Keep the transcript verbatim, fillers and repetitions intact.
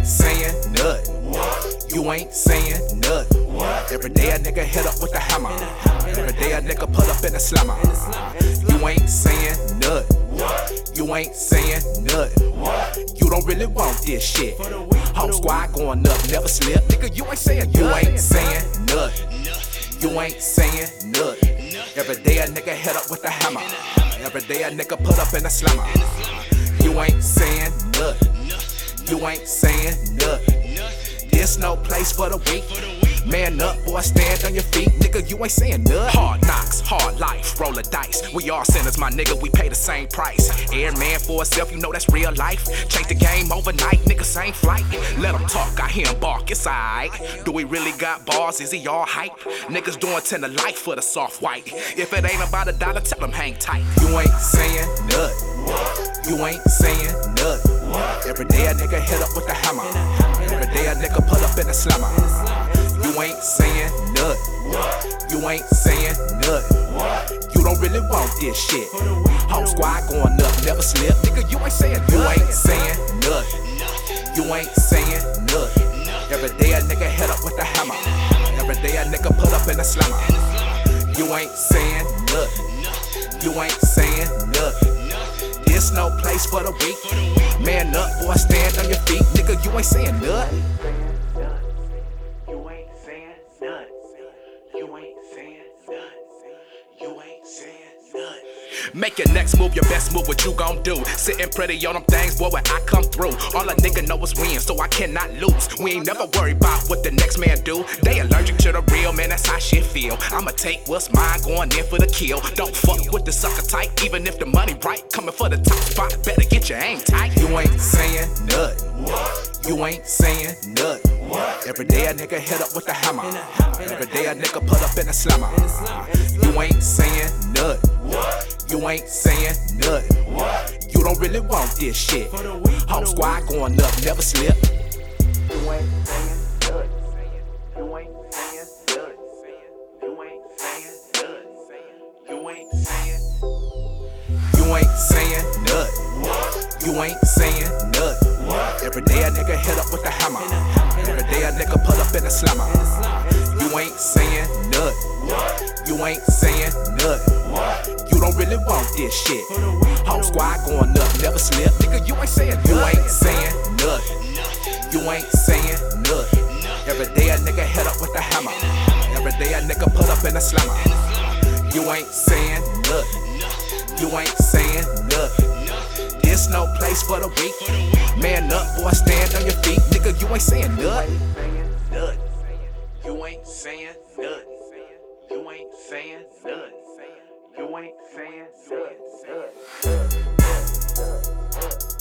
ain't saying nothing. You ain't saying nothing. Every day a nigga hit up with the hammer. Every day a nigga put up in the slammer. You ain't saying nothing. You ain't saying nothing. You don't really want this shit. Whole squad going up, never slip. Nigga, you ain't saying You ain't saying nothing. You ain't saying nothing. Every day a nigga hit up with the hammer. Every day a nigga put up in the slammer. You ain't saying nothing. You ain't saying nothing. This no place for the weak. Man up, boy, stand on your feet. Nigga, you ain't saying nothing. Hard knocks, hard life, roll a dice. We all sinners, my nigga, we pay the same price. Every man for himself, you know that's real life. Change the game overnight, nigga, same flight. Let him talk, I hear him bark, it's alright. Do we really got bars, is he all hype? Niggas doing ten to life for the soft white. If it ain't about a dollar, tell him hang tight. You ain't saying nothing. You ain't saying nothing. Every day a nigga hit up with the hammer. Every day a nigga put up in the slammer. You ain't saying nothing. You ain't saying nothing. You don't really want this shit. Whole squad going up, never slip. Nigga, you ain't saying nothing. You ain't saying nothing. You ain't saying nothing. Every day a nigga hit up with the hammer. Every day a nigga put up in the slammer. You ain't saying nothing. You ain't saying nothing. This no place for the weak. Man up, boy, stand on your feet. Nigga, you ain't saying nothing. You ain't saying nothing. You ain't saying nothing. You ain't saying nothing. Make your next move, your best move, what you gon' do? Sitting pretty on them things, boy, when I come through. All a nigga know is win, so I cannot lose. We ain't never worried about what the next man do. They allergic to the real, man, that's how shit feel. I'ma take what's mine, going in for the kill. Don't fuck with the sucker type, even if the money right. Coming for the top spot, better get your aim tight. You ain't saying nothing. You ain't saying nothing. Every day a nigga hit up with the hammer. Every day a nigga put up in the slammer. You ain't saying nothing. You ain't saying nothing. You don't really want this shit. Whole squad going up, never slip. You ain't saying nothing. You ain't saying nothing. You ain't saying nothing. You ain't saying. You ain't saying nothing. You ain't saying nothing. Every day a nigga hit up with the hammer. Every day a nigga put up in the slammer. You ain't saying nothing. You ain't saying nothing. You don't really want this shit. Whole squad going up, never slip. Nigga, you ain't saying nothing. You ain't saying nothing. You ain't saying nothing. Every day a nigga hit up with the hammer. Every day a nigga put up in the slammer. You ain't saying nothing. You ain't saying nothing. This no place for the weak. Man up, boy, stand on your feet. Nigga, you ain't saying nothing. You ain't saying nothing. You ain't saying nothing. You ain't saying nothing.